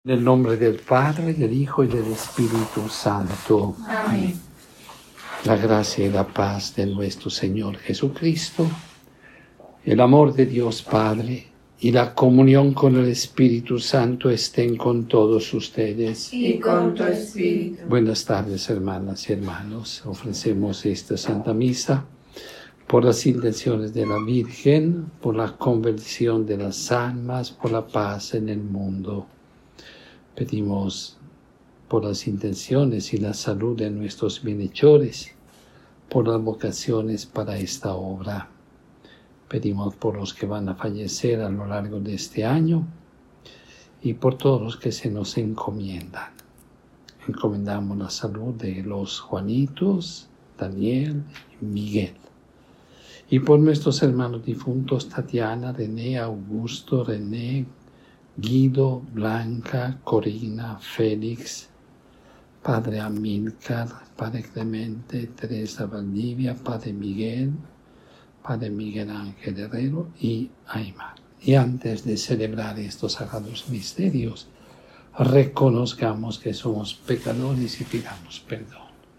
En el nombre del Padre, del Hijo y del Espíritu Santo. Amén. La gracia y la paz de nuestro Señor Jesucristo, el amor de Dios Padre y la comunión con el Espíritu Santo estén con todos ustedes. Y con tu espíritu. Buenas tardes, hermanas y hermanos. Ofrecemos esta Santa Misa por las intenciones de la Virgen, por la conversión de las almas, por la paz en el mundo. Pedimos por las intenciones y la salud de nuestros bienhechores, por las vocaciones para esta obra. Pedimos por los que van a fallecer a lo largo de este año y por todos los que se nos encomiendan. Encomendamos la salud de los Juanitos, Daniel y Miguel. Y por nuestros hermanos difuntos Tatiana, René, Augusto, René, Guido, Blanca, Corina, Félix, Padre Amílcar, Padre Clemente, Teresa Valdivia, Padre Miguel Ángel Herrero y Aymar. Y antes de celebrar estos sagrados misterios, reconozcamos que somos pecadores y pidamos perdón.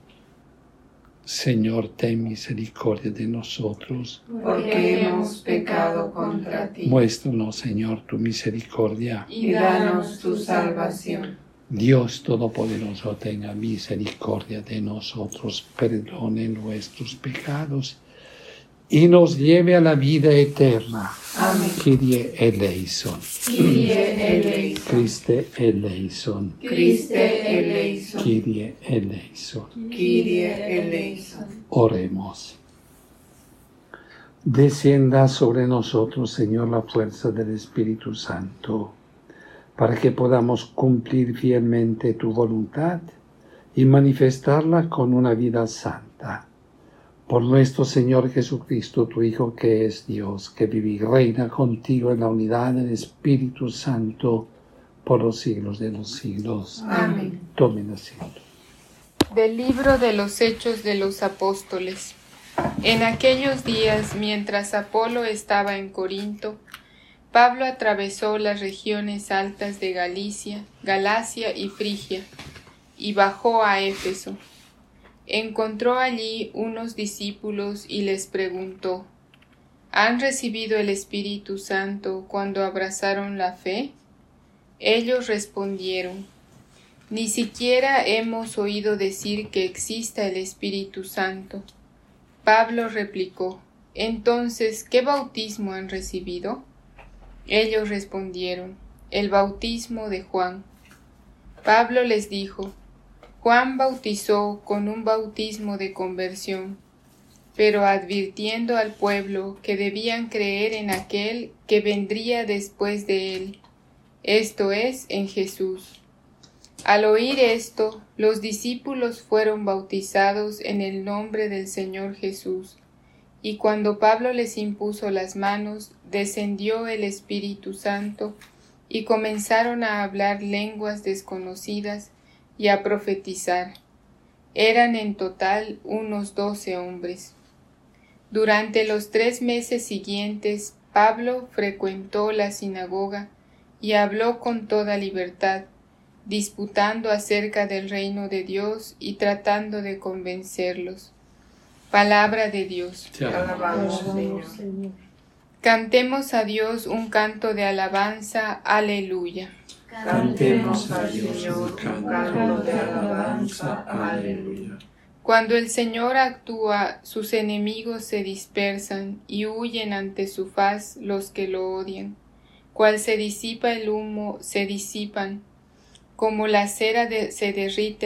Señor, ten misericordia de nosotros, porque hemos pecado contra ti. Muéstranos, Señor, tu misericordia. Y danos tu salvación. Dios Todopoderoso, tenga misericordia de nosotros, perdone nuestros pecados y nos lleve a la vida eterna. Amén. Kyrie eleison. Kyrie eleison. Christe eleison. Christe eleison. Kyrie eleison. Kyrie eleison. Oremos. Descienda sobre nosotros, Señor, la fuerza del Espíritu Santo, para que podamos cumplir fielmente tu voluntad y manifestarla con una vida santa. Por nuestro Señor Jesucristo, tu Hijo, que es Dios, que vive y reina contigo en la unidad del Espíritu Santo, por los siglos de los siglos. Amén. Tomen asiento. Del libro de los Hechos de los Apóstoles. En aquellos días, mientras Apolo estaba en Corinto, Pablo atravesó las regiones altas de Galacia y Frigia, y bajó a Éfeso. Encontró allí unos discípulos y les preguntó: ¿Han recibido el Espíritu Santo cuando abrazaron la fe? Ellos respondieron: Ni siquiera hemos oído decir que exista el Espíritu Santo. Pablo replicó: Entonces, ¿qué bautismo han recibido? Ellos respondieron: El bautismo de Juan. Pablo les dijo: Juan bautizó con un bautismo de conversión, pero advirtiendo al pueblo que debían creer en aquel que vendría después de él, esto es, en Jesús. Al oír esto, los discípulos fueron bautizados en el nombre del Señor Jesús, y cuando Pablo les impuso las manos, descendió el Espíritu Santo, y comenzaron a hablar lenguas desconocidas y a profetizar. Eran en total unos 12 hombres. Durante los 3 meses siguientes, Pablo frecuentó la sinagoga y habló con toda libertad, disputando acerca del reino de Dios y tratando de convencerlos. Palabra de Dios. Te alabamos, Señor. Cantemos a Dios un canto de alabanza. Aleluya. Cantemos al Señor un canto de alabanza. Aleluya. Cuando el Señor actúa, sus enemigos se dispersan y huyen ante su faz los que lo odian. Cual se disipa el humo, se disipan. Como la cera se derrite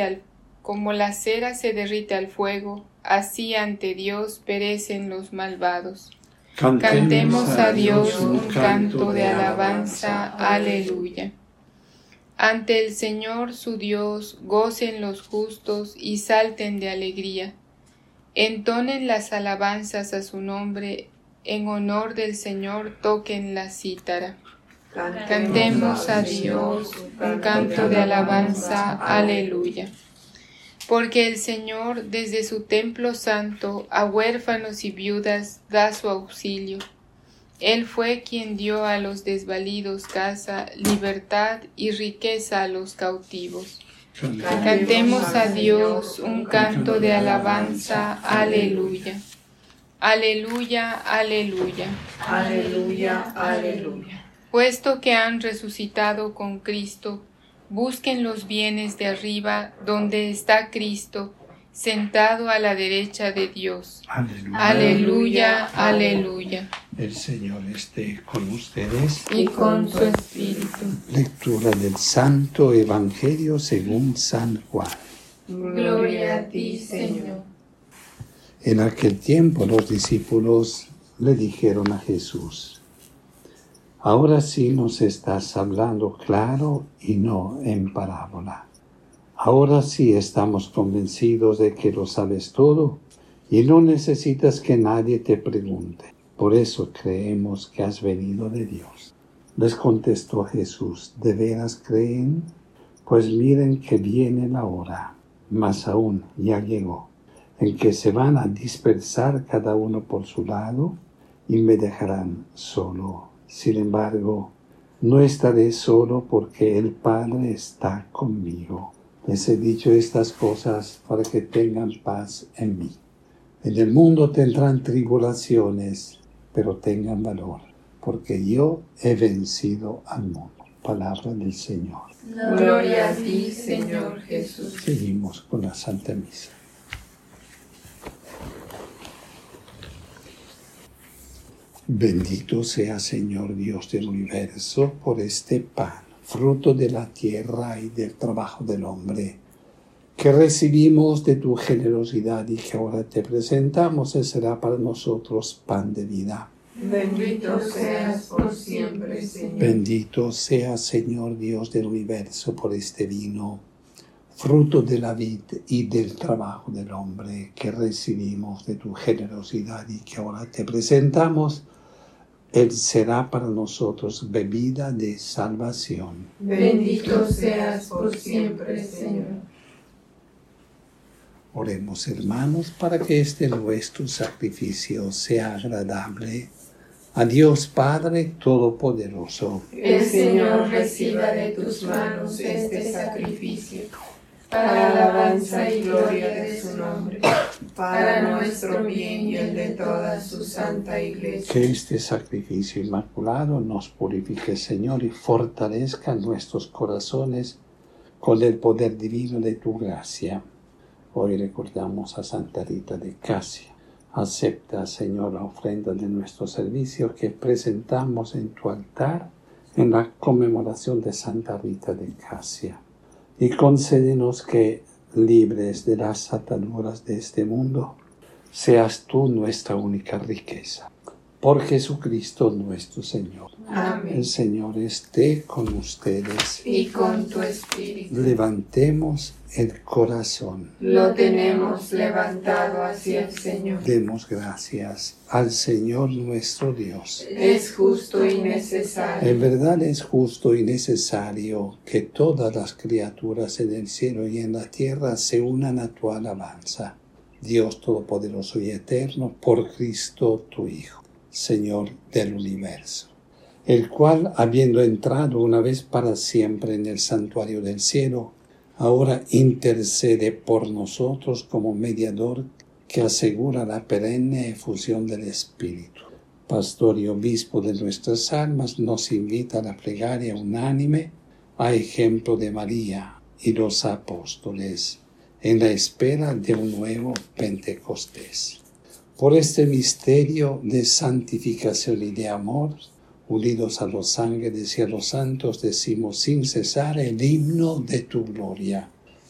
al fuego, así ante Dios perecen los malvados. Cantemos a Dios un canto de alabanza. Aleluya. Ante el Señor su Dios gocen los justos y salten de alegría. Entonen las alabanzas a su nombre, en honor del Señor toquen la cítara. Cantemos a Dios un canto de alabanza. Aleluya. Porque el Señor desde su templo santo a huérfanos y viudas da su auxilio. Él fue quien dio a los desvalidos casa, libertad y riqueza a los cautivos. Cantemos a Dios un canto de alabanza. Aleluya. Aleluya, aleluya. Aleluya, aleluya. Puesto que han resucitado con Cristo, busquen los bienes de arriba, donde está Cristo, sentado a la derecha de Dios. Aleluya. Aleluya, aleluya. El Señor esté con ustedes. Y con su espíritu. Lectura del Santo Evangelio según San Juan. Gloria a ti, Señor. En aquel tiempo los discípulos le dijeron a Jesús: ahora sí nos estás hablando claro y no en parábola. Ahora sí estamos convencidos de que lo sabes todo y no necesitas que nadie te pregunte. Por eso creemos que has venido de Dios. Les contestó Jesús: ¿de veras creen? Pues miren que viene la hora, más aún ya llegó, en que se van a dispersar cada uno por su lado y me dejarán solo. Sin embargo, no estaré solo porque el Padre está conmigo. Les he dicho estas cosas para que tengan paz en mí. En el mundo tendrán tribulaciones, pero tengan valor, porque yo he vencido al mundo. Palabra del Señor. Gloria a ti, Señor Jesús. Seguimos con la Santa Misa. Bendito sea, Señor Dios del universo, por este pan, fruto de la tierra y del trabajo del hombre, que recibimos de tu generosidad y que ahora te presentamos. Será para nosotros pan de vida. Bendito seas por siempre, Señor. Bendito sea, Señor Dios del universo, por este vino, fruto de la vid y del trabajo del hombre, que recibimos de tu generosidad y que ahora te presentamos. Él será para nosotros bebida de salvación. Bendito seas por siempre, Señor. Oremos, hermanos, para que este nuestro sacrificio sea agradable a Dios Padre Todopoderoso. El Señor reciba de tus manos este sacrificio, para alabanza y gloria de su nombre, para nuestro bien y el de toda su santa Iglesia. Que este sacrificio inmaculado nos purifique, Señor, y fortalezca nuestros corazones con el poder divino de tu gracia. Hoy recordamos a Santa Rita de Casia. Acepta, Señor, la ofrenda de nuestro servicio que presentamos en tu altar en la conmemoración de Santa Rita de Casia. Y concédenos que, libres de las ataduras de este mundo, seas tú nuestra única riqueza. Por Jesucristo nuestro Señor. Amén. El Señor esté con ustedes. Y con tu espíritu. Levantemos el corazón. Lo tenemos levantado hacia el Señor. Demos gracias al Señor nuestro Dios. Es justo y necesario. En verdad es justo y necesario que todas las criaturas en el cielo y en la tierra se unan a tu alabanza. Dios Todopoderoso y Eterno, por Cristo tu Hijo, Señor del universo, el cual, habiendo entrado una vez para siempre en el santuario del cielo, ahora intercede por nosotros como mediador que asegura la perenne efusión del Espíritu. Pastor y obispo de nuestras almas, nos invita a la plegaria unánime a ejemplo de María y los apóstoles en la espera de un nuevo Pentecostés. Por este misterio de santificación y de amor, unidos a los ángeles y a los santos, decimos sin cesar el himno de tu gloria.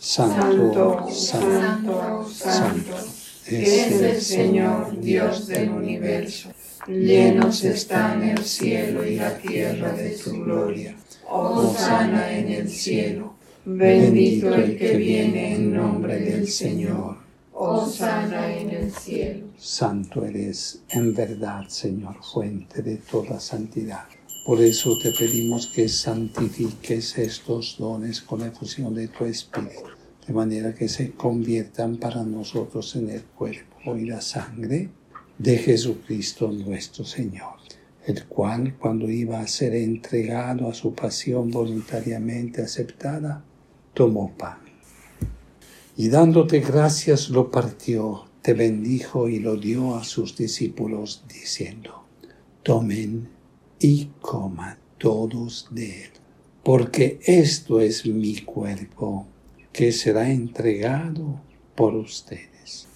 Santo, santo, santo, es el Señor Dios del universo. Llenos están el cielo y la tierra de tu gloria. Hosana en el cielo. Bendito el que viene en nombre del Señor. Hosana en el cielo. Santo eres, en verdad, Señor, fuente de toda santidad. Por eso te pedimos que santifiques estos dones con la efusión de tu Espíritu, de manera que se conviertan para nosotros en el cuerpo y la sangre de Jesucristo nuestro Señor. el cual, cuando iba a ser entregado a su pasión voluntariamente aceptada, tomó pan. Y dándote gracias lo partió, te bendijo y lo dio a sus discípulos, diciendo: tomen y coman todos de él, porque esto es mi cuerpo, que será entregado por ustedes.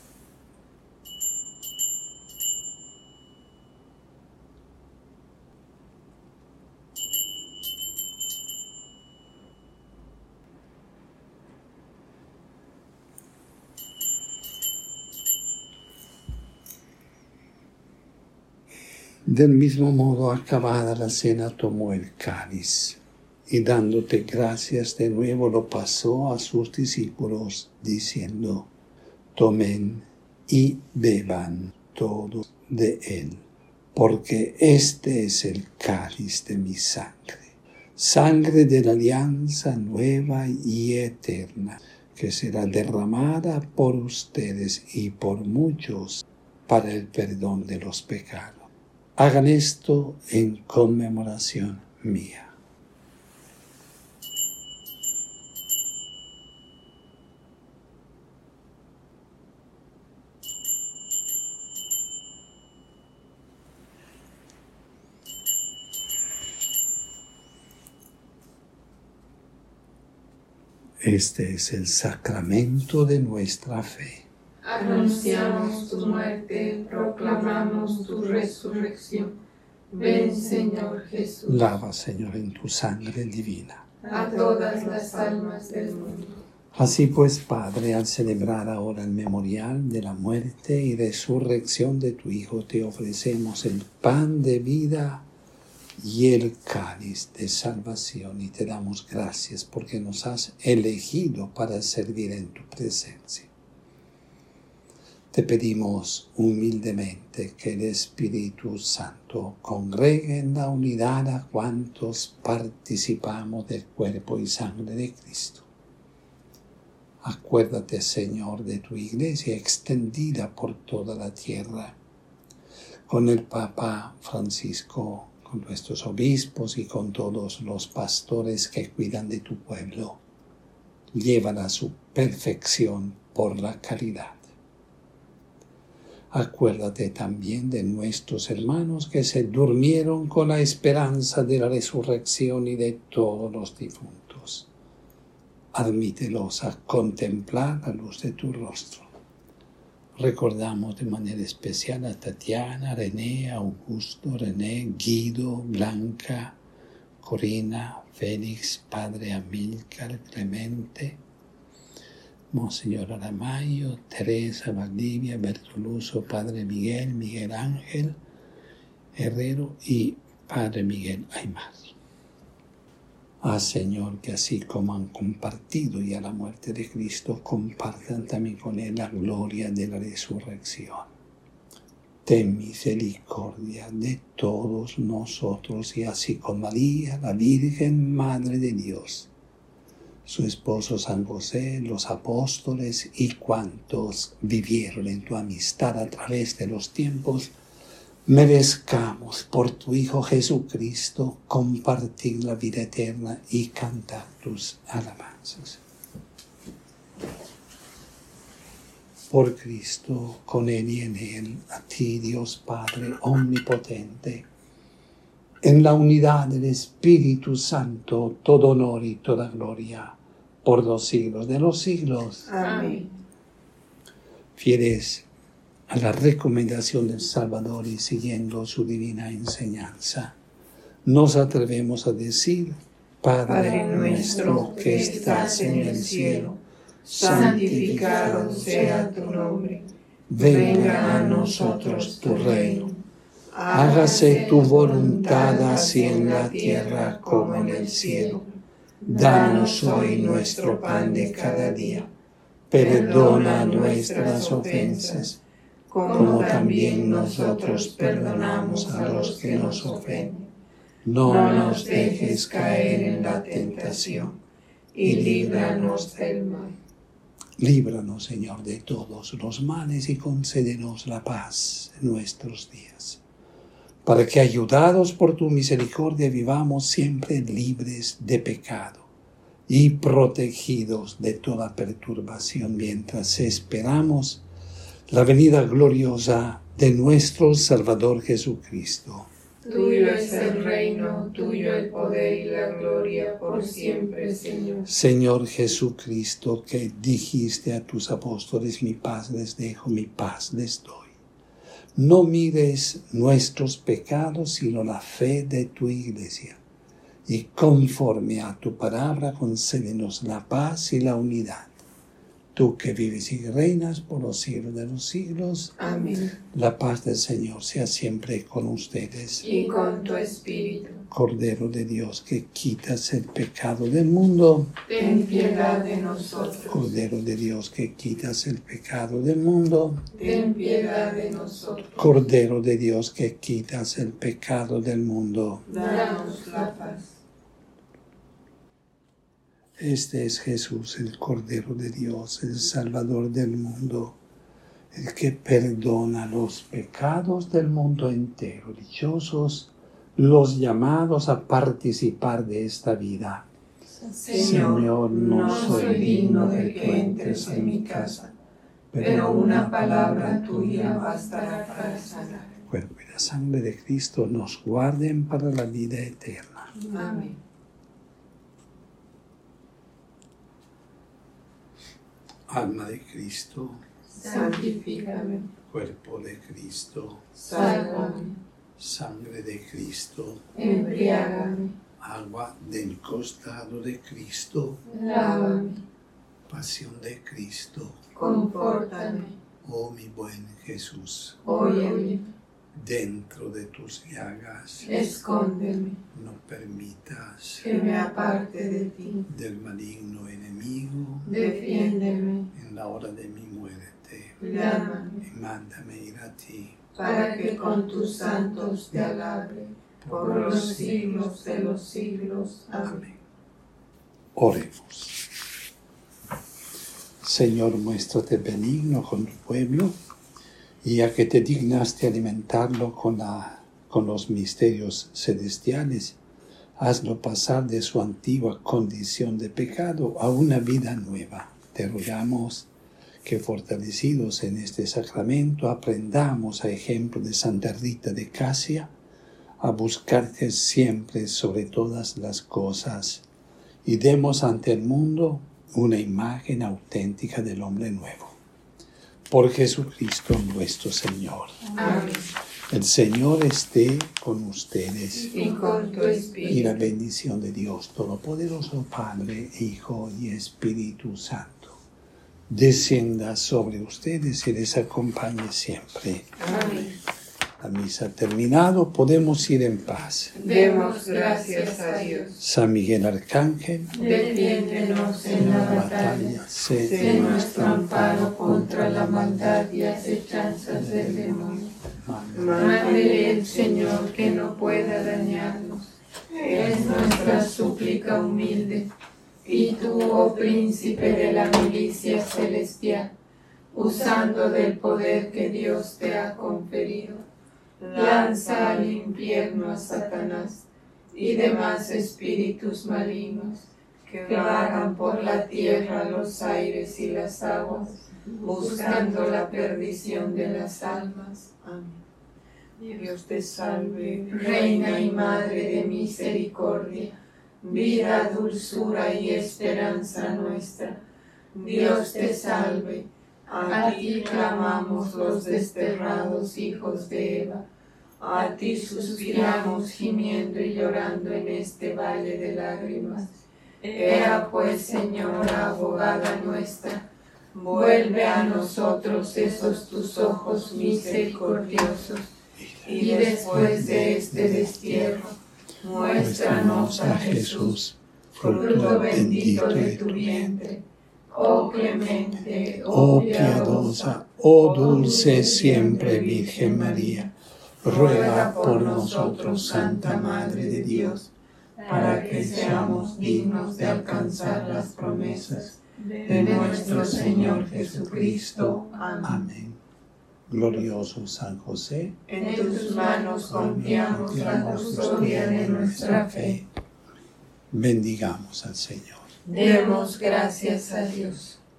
Del mismo modo, acabada la cena, tomó el cáliz y dándote gracias de nuevo lo pasó a sus discípulos, diciendo: tomen y beban todos de él, porque este es el cáliz de mi sangre, sangre de la alianza nueva y eterna, que será derramada por ustedes y por muchos para el perdón de los pecados. Hagan esto en conmemoración mía. Este es el sacramento de nuestra fe. Anunciamos tu muerte, proclamamos tu resurrección. Ven, Señor Jesús. Lava, Señor, en tu sangre divina a todas las almas del mundo. Así pues, Padre, al celebrar ahora el memorial de la muerte y resurrección de tu Hijo, te ofrecemos el pan de vida y el cáliz de salvación, y te damos gracias porque nos has elegido para servir en tu presencia. Te pedimos humildemente que el Espíritu Santo congregue en la unidad a cuantos participamos del cuerpo y sangre de Cristo. Acuérdate, Señor, de tu Iglesia extendida por toda la tierra, con el Papa Francisco, con nuestros obispos y con todos los pastores que cuidan de tu pueblo. Llévala a su perfección por la caridad. Acuérdate también de nuestros hermanos que se durmieron con la esperanza de la resurrección y de todos los difuntos. Admítelos a contemplar la luz de tu rostro. Recordamos de manera especial a Tatiana, René, Augusto, René, Guido, Blanca, Corina, Félix, Padre Amílcar, Clemente, Monseñor Aramayo, Teresa, Valdivia, Bertoluso, Padre Miguel, Miguel Ángel, Herrero y Padre Miguel Aymar. Señor, que así como han compartido ya la muerte de Cristo, compartan también con Él la gloria de la resurrección. Ten misericordia de todos nosotros y así con María, la Virgen Madre de Dios, su esposo San José, los apóstoles y cuantos vivieron en tu amistad a través de los tiempos, merezcamos por tu Hijo Jesucristo compartir la vida eterna y cantar tus alabanzas. Por Cristo, con Él y en Él, a ti, Dios Padre omnipotente, en la unidad del Espíritu Santo, todo honor y toda gloria, por los siglos de los siglos. Amén. Fieles a la recomendación del Salvador y siguiendo su divina enseñanza, nos atrevemos a decir: Padre nuestro que estás en el cielo, santificado sea tu nombre. venga a nosotros tu reino. Hágase tu voluntad así en la tierra como en el cielo. Danos hoy nuestro pan de cada día. Perdona nuestras ofensas, como también nosotros perdonamos a los que nos ofenden. No nos dejes caer en la tentación, y líbranos del mal. Líbranos, Señor, de todos los males y concédenos la paz en nuestros días. para que, ayudados por tu misericordia, vivamos siempre libres de pecado y protegidos de toda perturbación mientras esperamos la venida gloriosa de nuestro Salvador Jesucristo. Tuyo es el reino, tuyo el poder y la gloria por siempre, Señor. Señor Jesucristo, que dijiste a tus apóstoles: mi paz les dejo, mi paz les doy. No mires nuestros pecados, sino la fe de tu Iglesia. Y conforme a tu palabra, concédenos la paz y la unidad. Tú que vives y reinas por los siglos de los siglos. Amén. La paz del Señor sea siempre con ustedes. Y con tu espíritu. Cordero de Dios, que quitas el pecado del mundo. Ten piedad de nosotros. Cordero de Dios, que quitas el pecado del mundo. Ten piedad de nosotros. Cordero de Dios, que quitas el pecado del mundo. Danos la paz. Este es Jesús, el Cordero de Dios, el Salvador del mundo, el que perdona los pecados del mundo entero. Dichosos los llamados a participar de esta vida. Señor, no soy digno de que entres en mi casa, pero una palabra tuya bastará para sanar. El cuerpo y la sangre de Cristo nos guarden para la vida eterna. Amén. Alma de Cristo, Santifícame. cuerpo de Cristo, Sálvame. sangre de Cristo, Embriágame. agua del costado de Cristo, Lávame. pasión de Cristo. Confórtame. Oh mi buen Jesús, Óyeme. dentro de tus llagas, Escóndeme. no permitas Que me aparte de ti. del maligno enemigo. Defiéndeme. En la hora de mi muerte, Llámame. y mándame ir a ti. Para que con tus santos te alabe. Por los siglos de los siglos. Amén. Oremos. Señor, muéstrate benigno con tu pueblo, y ya que te dignaste alimentarlo con los misterios celestiales, hazlo pasar de su antigua condición de pecado a una vida nueva. Te rogamos que, fortalecidos en este sacramento, aprendamos, a ejemplo de Santa Rita de Casia, a buscarte siempre sobre todas las cosas, y demos ante el mundo una imagen auténtica del hombre nuevo. Por Jesucristo nuestro Señor. Amén. El Señor esté con ustedes, Y con tu y espíritu. la bendición de Dios Todopoderoso, Padre, Hijo y Espíritu Santo, descienda sobre ustedes y les acompañe siempre. Amén. La misa ha terminado, podemos ir en paz. Demos gracias a Dios. San Miguel Arcángel, Defiéndenos en la batalla. Sé nuestro amparo contra la maldad y acechanzas del demonio. Mándele el Señor que no pueda dañarnos. Es nuestra súplica humilde. Y tú, oh príncipe de la milicia celestial, usando del poder que Dios te ha conferido, lanza al infierno a Satanás y demás espíritus malignos que vagan por la tierra, los aires y las aguas, buscando la perdición de las almas. Amén. Dios te salve, Reina y Madre de misericordia, vida, dulzura y esperanza nuestra. Dios te salve, a ti clamamos los desterrados hijos de Eva, a ti suspiramos gimiendo y llorando en este valle de lágrimas. Ea pues, Señora, abogada nuestra, vuelve a nosotros esos tus ojos misericordiosos, y después de este destierro, muéstranos a Jesús, fruto bendito de tu vientre. Oh clemente, oh piadosa, oh dulce siempre Virgen María, ruega por nosotros, Santa Madre de Dios, para que seamos dignos de alcanzar las promesas de nuestro Señor Jesucristo. Amén. Amén. Glorioso San José, en tus manos confiamos la custodia de nuestra fe. bendigamos al Señor. Demos gracias a Dios.